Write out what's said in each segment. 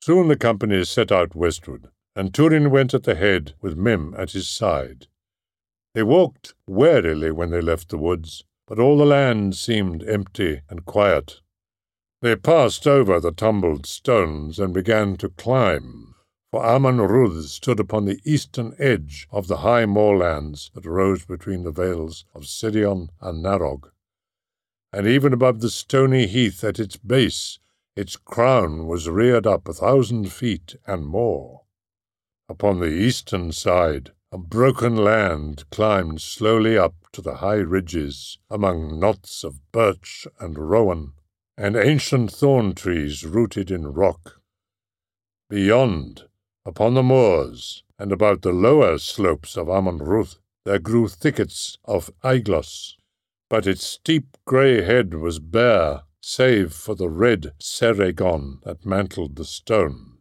Soon the company set out westward, and Turin went at the head with Mim at his side. They walked warily when they left the woods, but all the land seemed empty and quiet. They passed over the tumbled stones and began to climb, for Amon Rud stood upon the eastern edge of the high moorlands that rose between the vales of Sidion and Narog, and even above the stony heath at its base, its crown was reared up 1,000 feet and more. Upon the eastern side, a broken land climbed slowly up to the high ridges among knots of birch and rowan, and ancient thorn trees rooted in rock. Beyond, upon the moors, and about the lower slopes of Amon Ruth, there grew thickets of aiglos, but its steep grey head was bare, save for the red seregon that mantled the stone.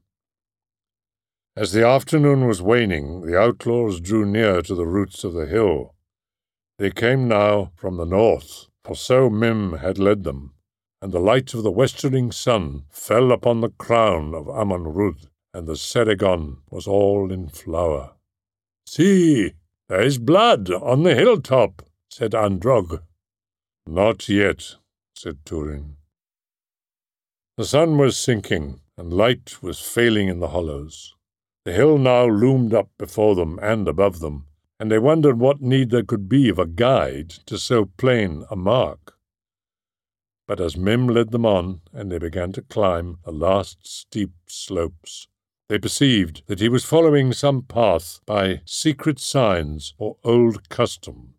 As the afternoon was waning, the outlaws drew near to the roots of the hill. They came now from the north, for so Mim had led them, and the light of the westering sun fell upon the crown of Amon Rud, and the seregon was all in flower. "See, there is blood on the hilltop," said Androg. "Not yet," said Turin. The sun was sinking, and light was failing in the hollows. The hill now loomed up before them and above them, and they wondered what need there could be of a guide to so plain a mark. But as Mim led them on, and they began to climb the last steep slopes, they perceived that he was following some path by secret signs or old custom.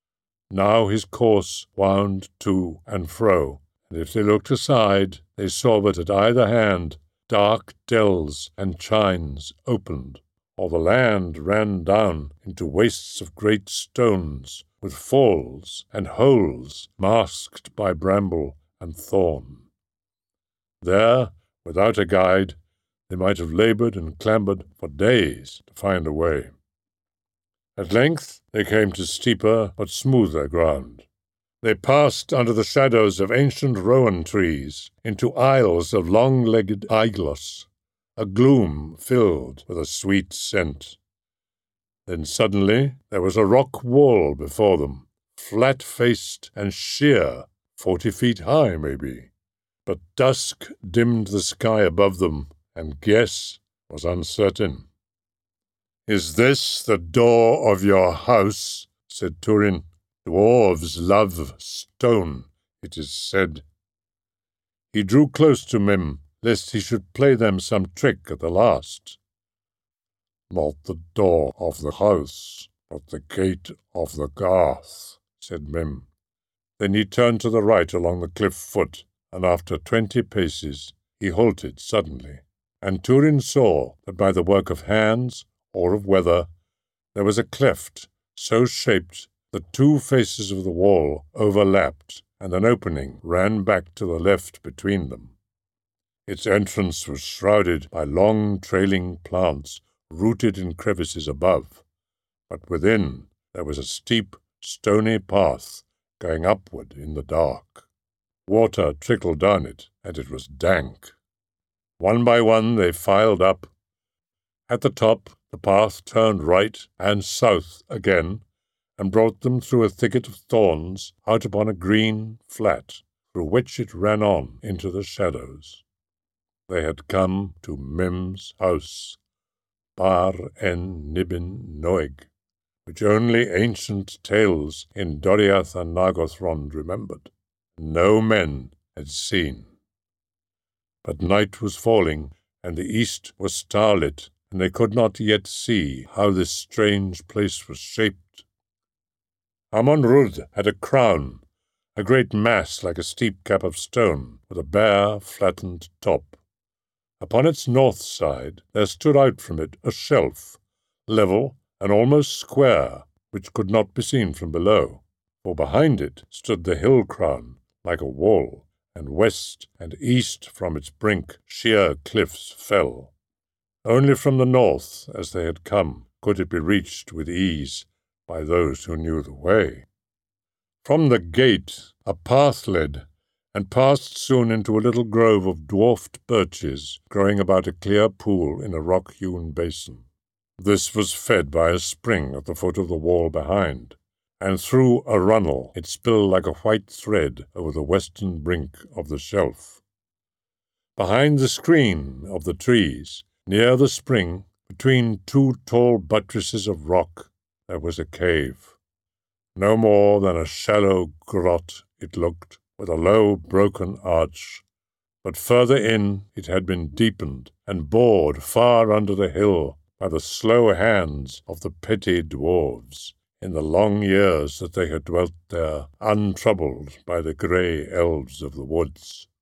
Now his course wound to and fro, and if they looked aside, they saw that at either hand dark dells and chines opened, or the land ran down into wastes of great stones, with falls and holes masked by bramble and thorn. There, without a guide, they might have laboured and clambered for days to find a way. At length they came to steeper but smoother ground. They passed under the shadows of ancient rowan trees into aisles of long-legged aiglos, a gloom filled with a sweet scent. Then suddenly there was a rock wall before them, flat-faced and sheer, 40 feet high maybe. But dusk dimmed the sky above them, and guess was uncertain. "Is this the door of your house?" said Turin. "Dwarves love stone, it is said." He drew close to Mim, lest he should play them some trick at the last. "Not the door of the house, but the gate of the garth," said Mim. Then he turned to the right along the cliff foot, and after 20 paces he halted suddenly, and Turin saw that by the work of hands or of weather there was a cleft so shaped the 2 faces of the wall overlapped, and an opening ran back to the left between them. Its entrance was shrouded by long trailing plants rooted in crevices above, but within there was a steep, stony path going upward in the dark. Water trickled down it, and it was dank. One by one they filed up. At the top the path turned right and south again, and brought them through a thicket of thorns out upon a green flat, through which it ran on into the shadows. They had come to Mim's house, Bar en Nibin Noeg, which only ancient tales in Doriath and Nargothrond remembered. No men had seen. But night was falling, and the east was starlit, and they could not yet see how this strange place was shaped. Amon Rud had a crown, a great mass like a steep cap of stone, with a bare, flattened top. Upon its north side there stood out from it a shelf, level and almost square, which could not be seen from below, for behind it stood the hill crown, like a wall, and west and east from its brink sheer cliffs fell. Only from the north, as they had come, could it be reached with ease by those who knew the way. From the gate a path led, and passed soon into a little grove of dwarfed birches growing about a clear pool in a rock-hewn basin. This was fed by a spring at the foot of the wall behind, and through a runnel it spilled like a white thread over the western brink of the shelf. Behind the screen of the trees, near the spring, between two tall buttresses of rock, there was a cave. No more than a shallow grot it looked, with a low broken arch, but further in it had been deepened and bored far under the hill by the slow hands of the petty dwarves, in the long years that they had dwelt there, untroubled by the grey elves of the woods.